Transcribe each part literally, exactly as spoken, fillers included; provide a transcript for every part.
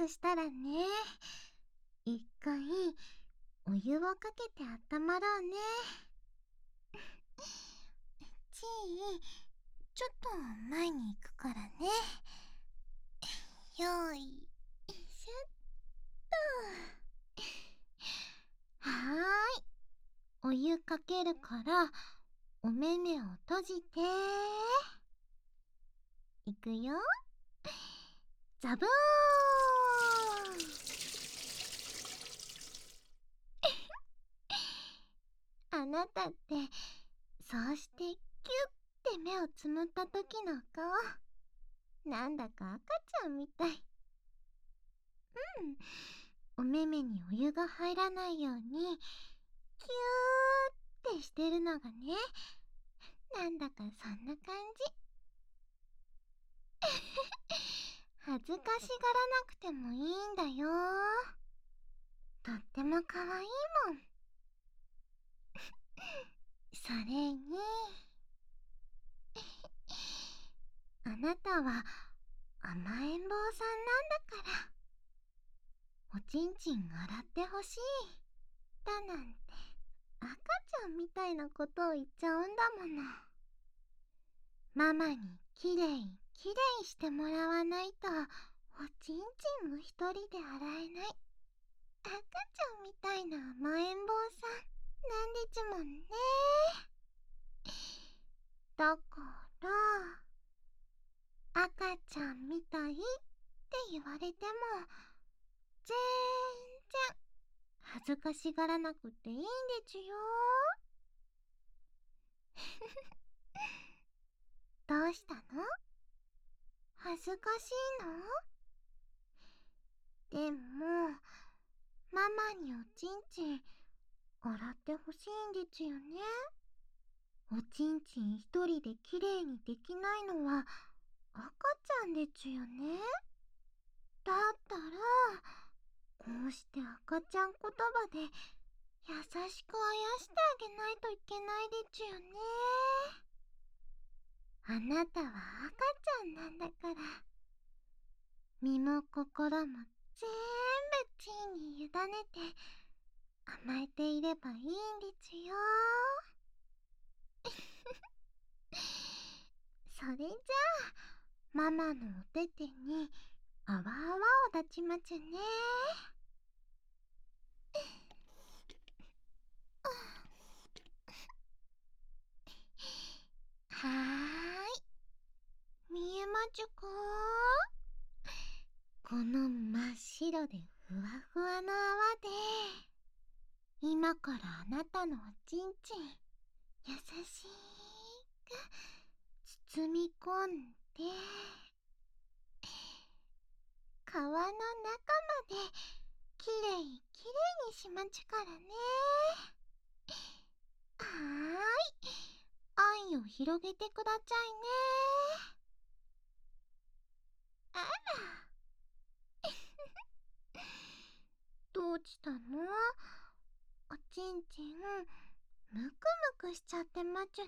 そしたらね、一回お湯をかけて温まろうね。ちい、ちょっと前に行くからね。よーいしょっと。はーい。お湯かけるから、お目目を閉じて。いくよ。ザブーンあなたって、そうしてキュッて目をつむった時の顔、なんだか赤ちゃんみたい。うん。お目目にお湯が入らないように、キューってしてるのがね、なんだかそんな感じ。恥ずかしがらなくてもいいんだよ。とっても可愛いもん。それに、あなたは甘えん坊さんなんだから、おちんちん洗ってほしいだなんて赤ちゃんみたいなことを言っちゃうんだもの。ママにきれいきれいしてもらわないと、おちんちんも一人で洗えない赤ちゃんみたいな甘えん坊さんなんでちゅもんね。だから赤ちゃんみたいって言われても全然恥ずかしがらなくていいんでちゅよ。どうしたの？恥ずかしいの？でもママにおちんちん洗ってほしいんでちゅよね。おちんちん一人できれいにできないのは赤ちゃんでちゅよね。だったらこうして赤ちゃん言葉で優しくあやしてあげないといけないでちゅよね。あなたは赤ちゃんなんだから、身も心もぜーんぶちいに委ねて甘えていればいいんでちゅよ。それじゃあママのおててにあわあわを立ちまちゅね。はーい、見えまちゅか？この真っ白でふわふわの泡で、今からあなたのおちんちん優しく包み込んで、皮の中まできれいきれいにしまちゅからね。はーい、愛を広げてくだちゃいね。あらどうしたの？おちんちんむくむくしちゃってまちゅね。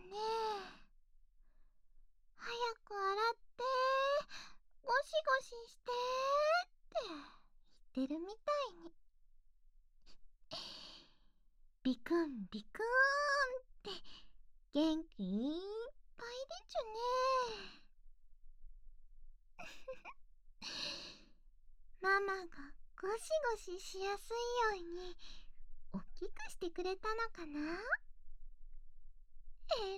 早く洗ってゴシゴシしてって言ってるみたいに。ビクンビクーンって元気いっぱいでちゅね。ママがゴシゴシしやすいようにおっきくしてくれたのかな。えらいえ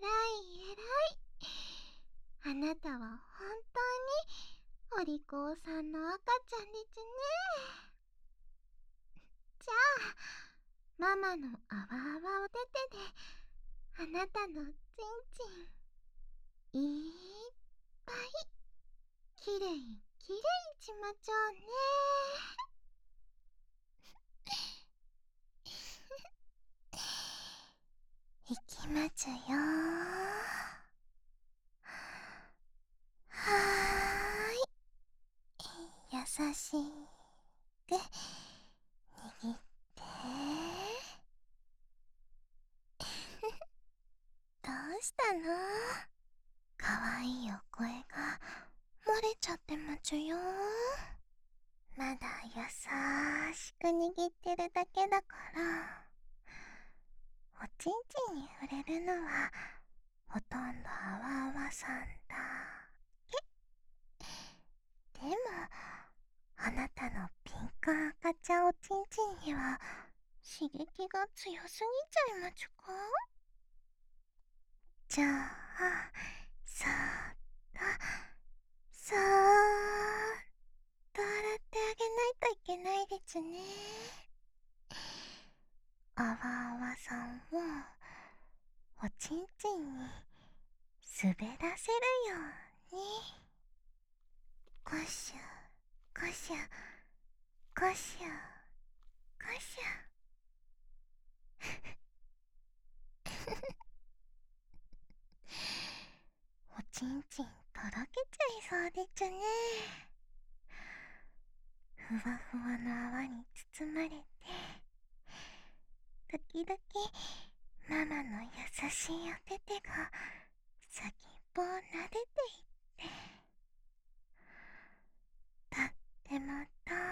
らい。あなたは本当にお利口さんの赤ちゃんでちゅね。じゃあママのあわあわおててであなたのちんちんいっぱいきれいきれいしまちょうね。いきまちゅよ。はーい、優しく握って。どうしたの？かわいいお声が漏れちゃってまちゅよ。 まだ優しく握ってるだけだから、おちんちんに触れるのはほとんどあわあわさんだけ。でも、あなたのピンク赤ちゃんおちんちんには刺激が強すぎちゃいまちゅか？じゃあ、そーっと、そーっと洗ってあげないといけないですね。あわあわさんをおちんちんに滑らせるように、ゴシュゴシュゴシュゴシュおちんちんとろけちゃいそうでちゅね。ふわふわの泡に包まれて、時々ママの優しいお手手が先っぽを撫でていって、とってもとーっても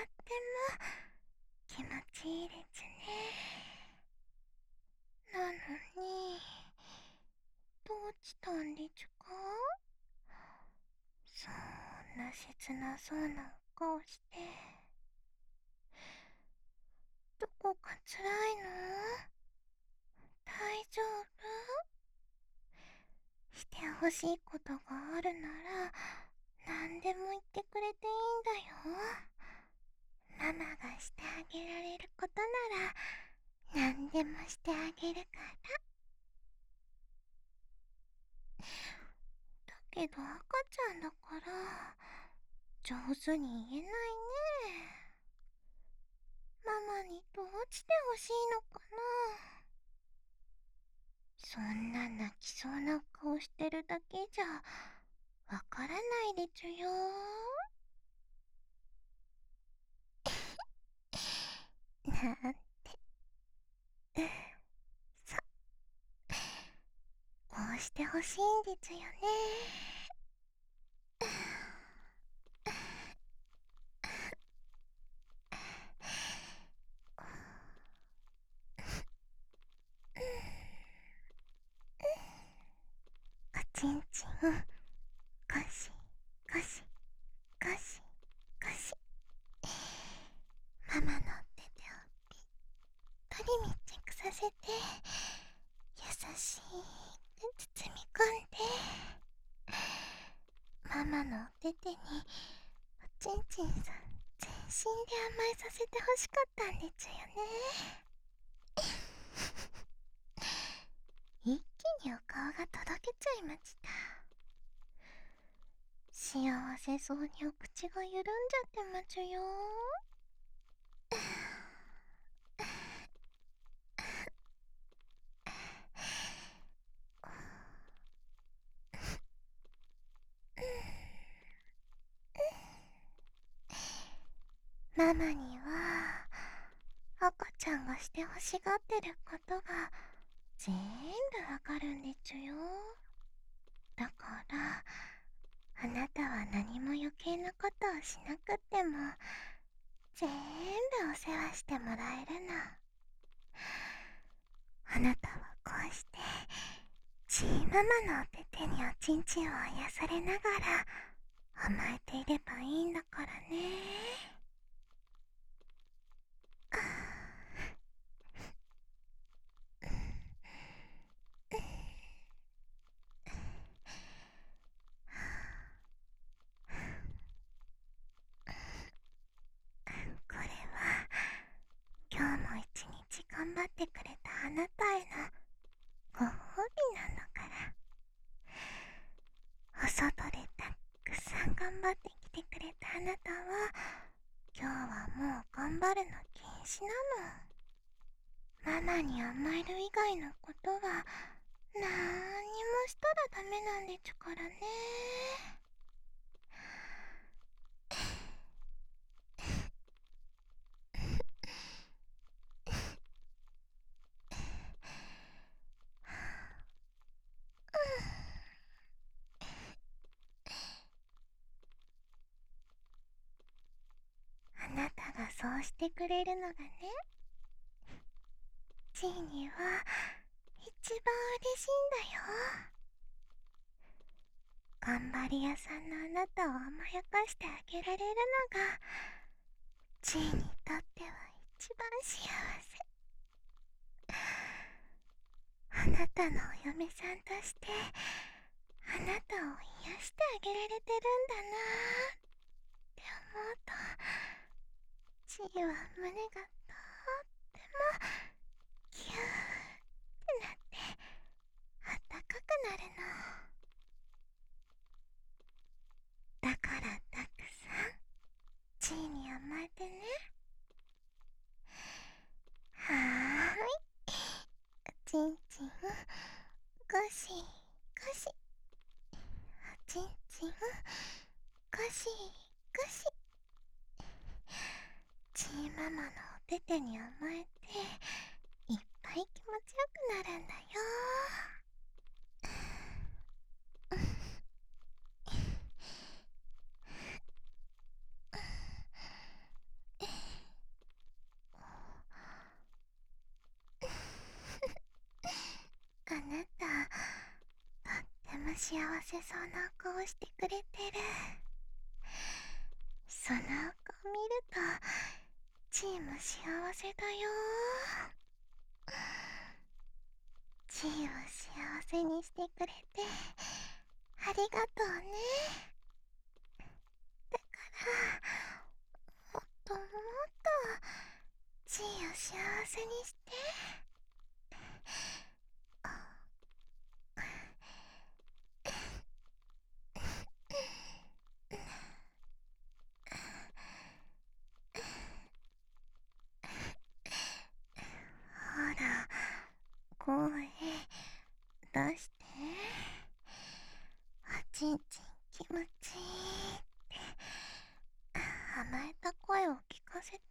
気持ちいいですね。なのに、どうしたんでちゅか？そんな切なそうな顔して。どこか辛いの？大丈夫？してほしいことがあるなら、何でも言ってくれていいんだよ。ママがしてあげられることなら、何でもしてあげるから。だけど赤ちゃんだから、上手に言えないね。ママにどうしてほしいのかな。そんな泣きそうな顔してるだけじゃわからないでちゅよ。なんて、さ、こうしてほしいんでちゅよね。おちんちん、ゴシゴシゴシゴシ。ママの手手をぴったり密着させて、優しく包み込んで、ママのお手手におちんちんさん全身で甘えさせてほしかったんでちゅよね。一気にお顔がとろけちゃいました。幸せそうにお口が緩んじゃってまちゅよ。ママには赤ちゃんがしてほしがってることがぜーんぶわかるんでちゅよ。だからあなたは何も余計なことをしなくってもぜーんぶお世話してもらえるの。あなたはこうしてちーママのお手手におちんちんをあやされながら甘えていればいいんだからね。これは今日も一日頑張ってくれたあなたへのご褒美なのから。お外でたくさん頑張ってきてくれたあなたは今日はもう頑張るの禁止なの。ママに甘える以外のことはなーにもしたらダメなんでちゅからね。 うしてくれるのがね、ちいには一番嬉しいんだよ。頑張り屋さんのあなたを甘やかしてあげられるのがちいにとっては一番幸せ。あなたのお嫁さんとしてあなたを癒してあげられてるんだなーって思うと、ちいは胸がとってもキューってなってあったかくなるの。だからたくさんちいに甘えてね。はーい、おちんちんゴシゴシ、おちんちんゴシゴシ、ちいママのおててに甘えていっぱい気持ちよくなるんだよ。あなた、とっても幸せそうな顔してくれてる。その顔見るとちいも幸せだよ。ちいを幸せにしてくれてありがとうね。だからもっともっとちいを幸せにして。ほら、声出して。おちんちん気持ちいいって甘えた声を聞かせて。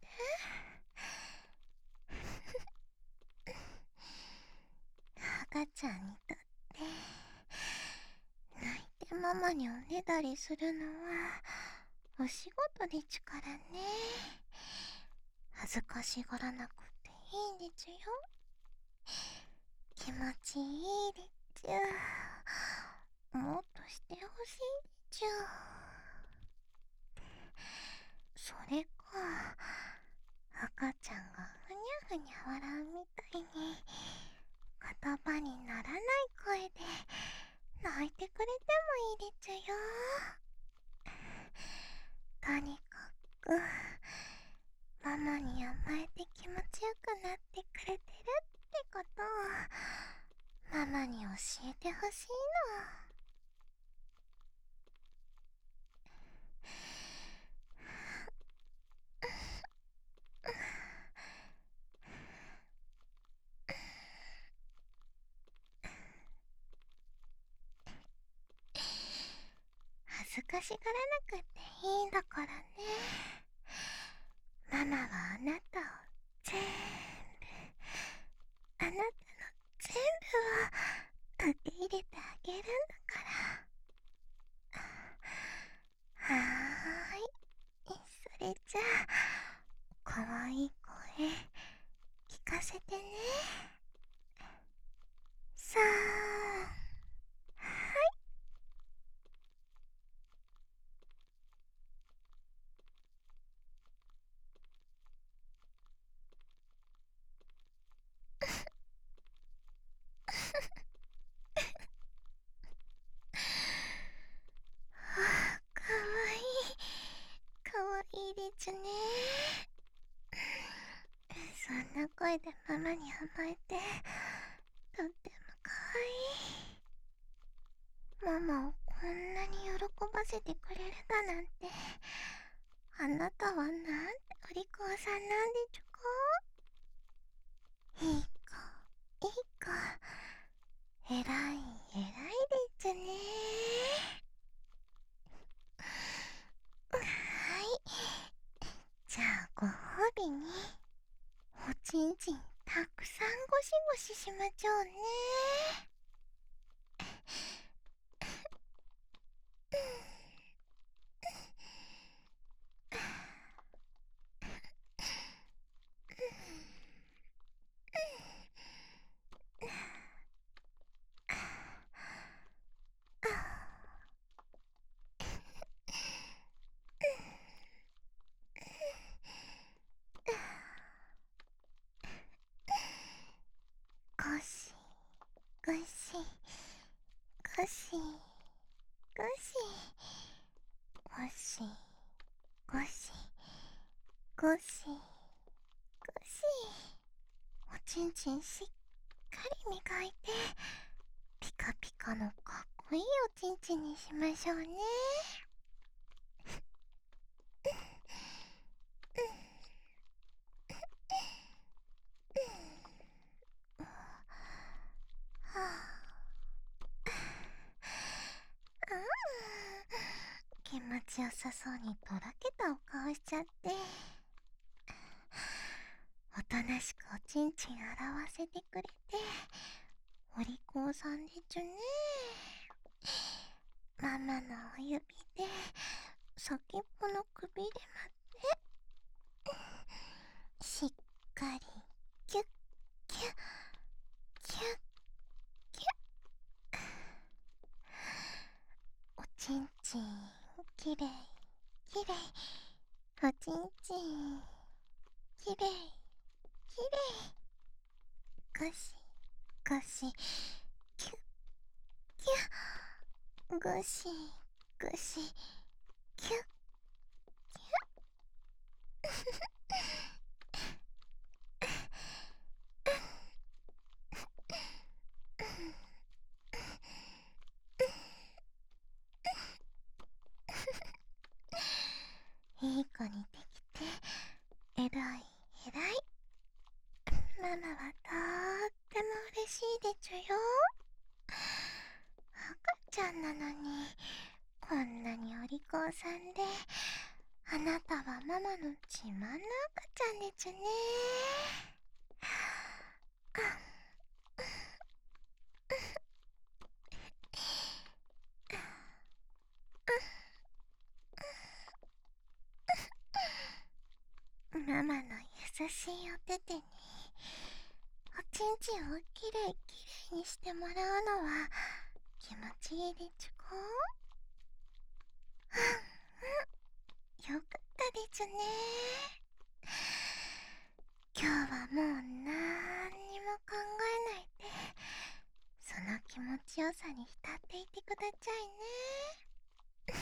赤ちゃんにとって泣いてママにおねだりするのはお仕事でちゅからね。恥ずかしがらなくていいんでちゅよ。気持ちいいでちゅ。もっとしてほしいでちゅ。それか、赤ちゃんがふにゃふにゃ笑うみたいに言葉にならない声で泣いてくれてもいいでちゅよ。とにかくママに甘えて気持ちよくなってくれてるってことをママに教えてほしいの。恥ずかしがらなくていいんだからね。ママはあなたを全部、あなたの全部を受け入れてあげるんだから。はーい、それじゃあかわいい声聞かせてね。さあ、かわいい、かわいいでちゅね。そんな声でママに甘えてとってもかわいい。ママをこんなに喜ばせてくれるだなんて、あなたはなんてお利口さんなんでちゅか。いい子、いい子、えらいえらいでちゅね。はい、じゃあご褒美におちんちんたくさんゴシゴシしまちょうね。 しゴシゴシゴシゴシゴシゴシゴシ。おちんちんしっかり磨いてピカピカのかっこいいおちんちんにしましょうね。はあ、気持ちよさそうにとろけたお顔しちゃって、おとなしくおちんちん洗わせてくれてお利口さんでちゅね。ママのお指で先っぽのくびれまでしっかりキュッキュッキュッキュッ。おちんちんきれいきれい、おちんちんきれいきれい、ゴシゴシキュッキュッ、ゴシゴシキュッキュッ。いい子にできてえらいえらい。ママはとっても嬉しいでちゅよ。赤ちゃんなのにこんなにお利口さんで、あなたはママの自慢の赤ちゃんでちゅね。ママの優しいお手手におちんちんをきれいきれいにしてもらうのは気持ちいいでちゅこ。うんうん、よかったでちゅね。今日はもうなんにも考えないで、その気持ちよさに浸っていてくだちゃいね。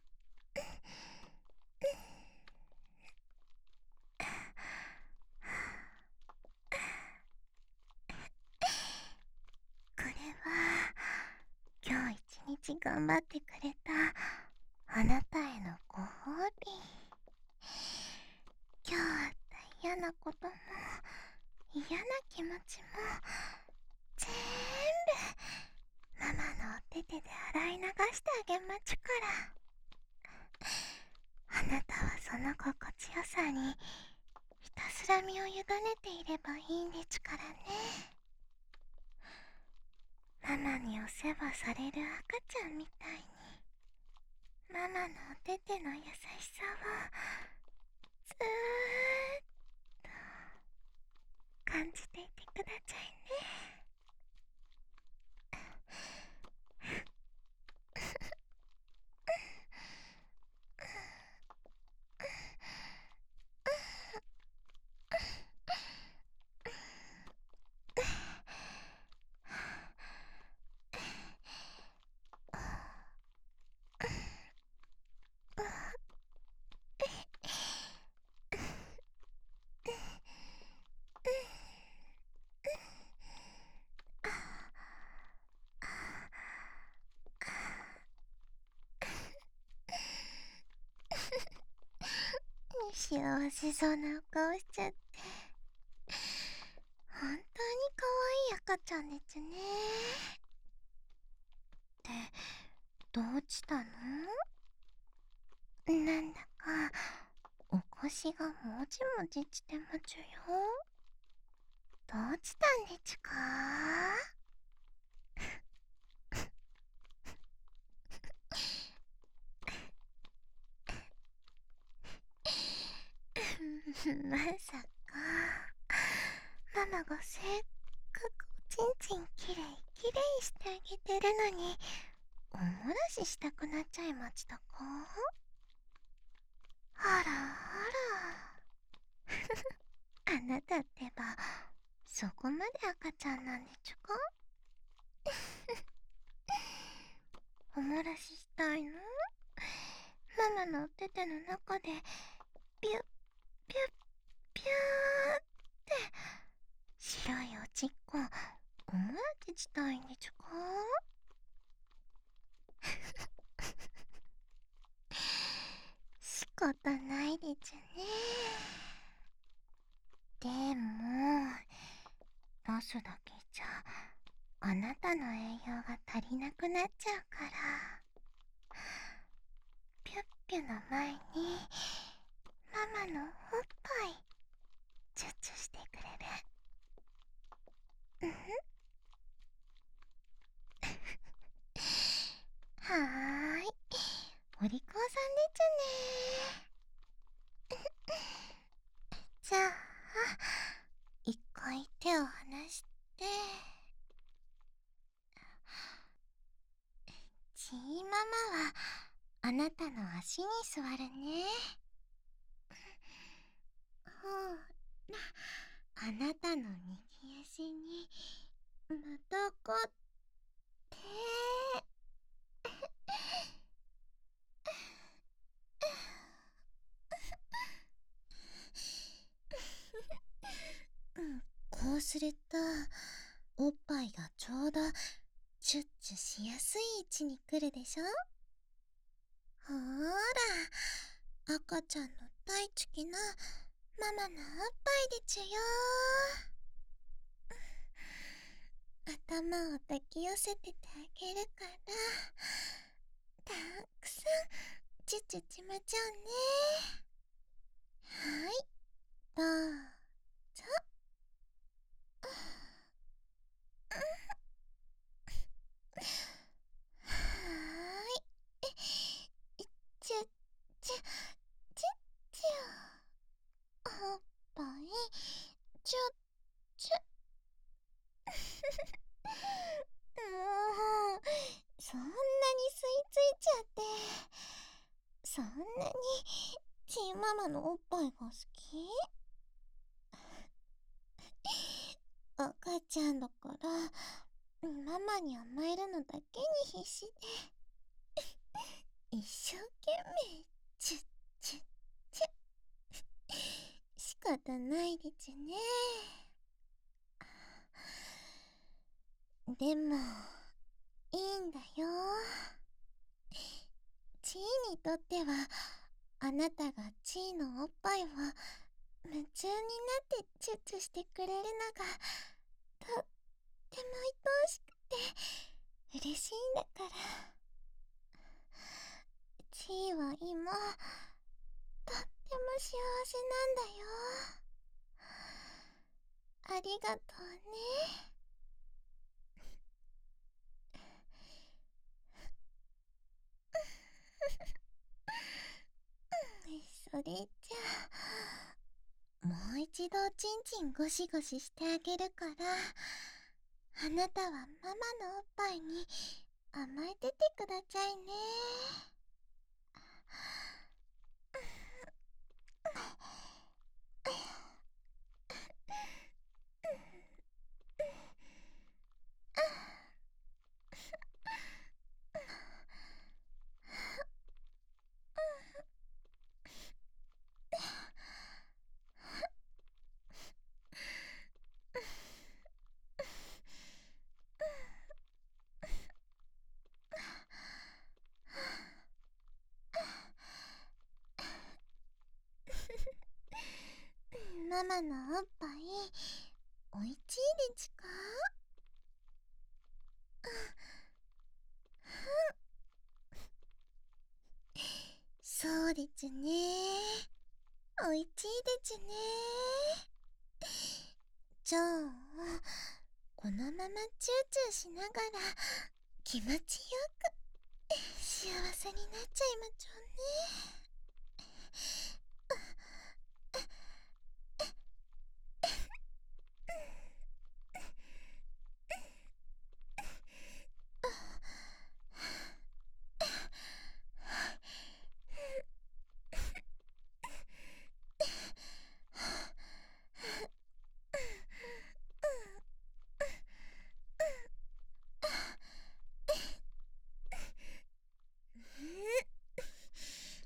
これは今日一日頑張ってくれたあなたへのご褒美。今日あった嫌なことも嫌な気持ちもぜーんぶママのお手手で洗い流してあげまちゅから。あなたはその心地よさにひたすら身を委ねていればいいんでちゅからね。ママにお世話される赤ちゃんみたいにママのお手手の優しさをずーっと感じていてくださいね。幸せそうなお顔しちゃって本当に可愛い赤ちゃんでちゅね。ってどうしたの？なんだかお腰がもじもじしてまちゅよ。どうしたんでちゅか？まさかママがせっかくおちんちんきれいきれいしてあげてるのにおもらししたくなっちゃいましたか？あらあらあなたってばそこまで赤ちゃんなんでちゅか？おもらししたいの？ママのお手手の中でピュッピュッピューって白いおちっこおもらししたいんでちゅか？仕方ないでちゅね。でもロスだけじゃあなたの栄養が足りなくなっちゃうから、ピュッピュの前にママのおっぱいチュッチュしてくれる？うんはーい、お利口さんでちゅね。じゃあ一回手を離して、ちーママはあなたの足に座るね。ほら、あなたの右足にまたがって。こうするとおっぱいがちょうどチュッチュしやすい位置に来るでしょ。ほーら、赤ちゃんの大好きなママのおっぱいでちゅよ。頭を抱き寄せててあげるから、たくさんチュッチュちまちゃうね。はい、どうぞ。はーい、チュッチュチュッチュ、おっぱいチュッチュ。もうそんなに吸い付いちゃって、そんなにちーママのおっぱいが好き？赤ちゃんだからママに甘えるのだけに必死で一生懸命チュッチュッチュッ。仕方ないでちゅね。でもいいんだよ。チーにとってはあなたがチーのおっぱいを夢中になってチュッチュしてくれるのがとっても愛おしくて嬉しいんだから。チーは今とっても幸せなんだよ。ありがとうね。それじゃあもう一度チンチンゴシゴシしてあげるから、あなたはママのおっぱいに甘えててくださいね。ママのおっぱいおいちいでちゅか？そうでちゅね。おいちいでちゅね。じゃあこのままチューチューしながら気持ちよく幸せになっちゃいまちょうね。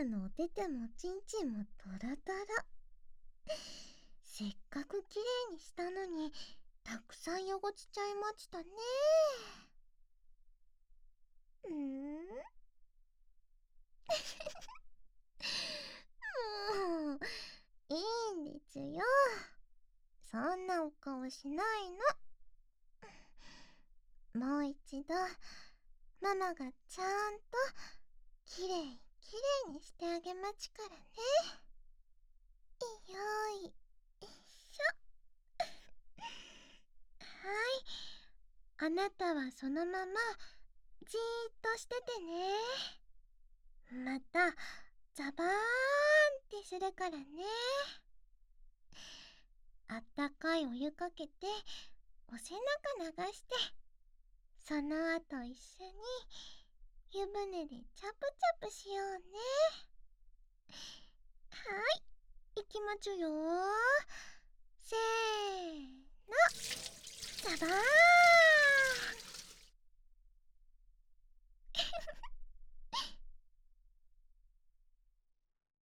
たのお手手もちんちんもトロトロ。せっかくきれいにしたのにたくさん汚しちゃいましたね。うーんもういいんですよ、そんなお顔しないの。もう一度ママがちゃんときれいきれいにしてあげまちからね。よーいしょ。はい、あなたはそのままじーっとしててね。またザバーンってするからね。あったかいお湯かけてお背中流して、その後一緒に湯船でチャプチャプしようね。はい、いきまちゅよ。せーの、ザバーン